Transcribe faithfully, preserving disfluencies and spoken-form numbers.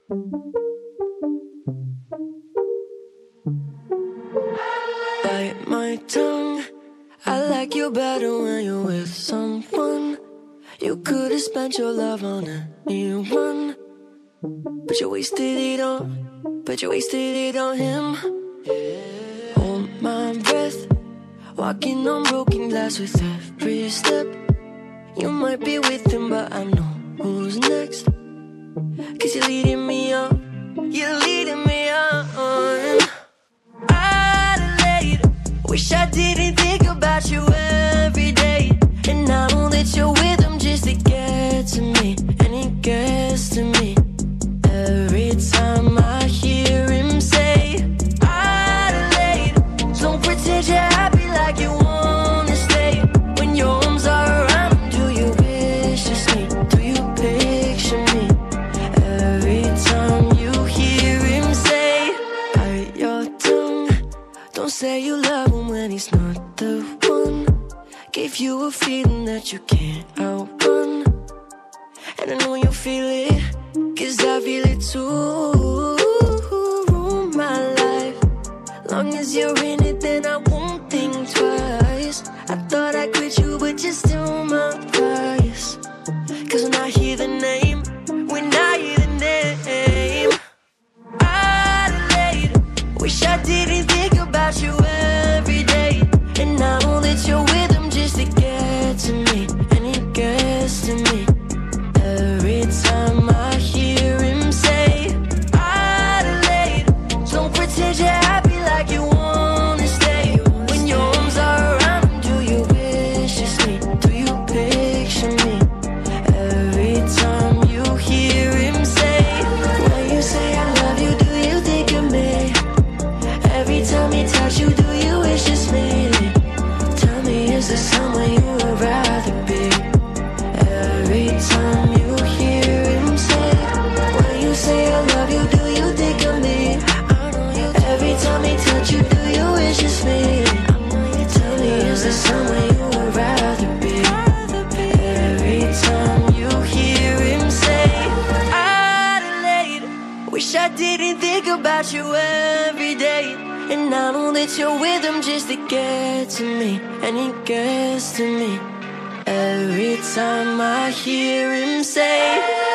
Bite my tongue. I like you better when you're with someone. You could have spent your love on anyone, but you wasted it on, but you wasted it on him. Hold my breath, walking on broken glass with every step. You might be with him, but I know who's next. Cause you're leading me on, you're leading me on. Adelaide, wish I didn't think about you every day. And I know that you're with him just to get to me, and he gets to me. Every time I hear him say, Adelaide, don't pretend you're happy like you wanna stay. When your arms are around him, do you wish to sleep? Do you picture me? Every time you hear him say, bite your tongue. Don't say you love him when he's not the one. Gave you a feeling that you can't outrun, and I know you feel it, cause I feel it too. My life, long as you're in it, then I won't think twice. I thought I quit you, but you're still my price. Cause when I hear the name, when I hear the name, Adelaide, wish I didn't think about you every day. And I know that you're with him just to get to me, and he gets to me. Every time I hear him say, Adelaide, don't pretend you're happy like you wanna stay. When your arms are around him, do you wish to sleep? Do you picture me? Every time you hear him say, when you say I love you, do you think of me? Every time he touch you, do you wish to sleep? Tell me, is there somewhere you would rather be? Every time you hear him say, when you say I love you, do you think of me? Every time he touch you, do you wish to sleep? Tell me, is there somewhere you would rather be? Every time you hear him say, Adelaide, wish I didn't think about you every day. And I know that you're with him just to get to me, and he gets to me. Every time I hear him say,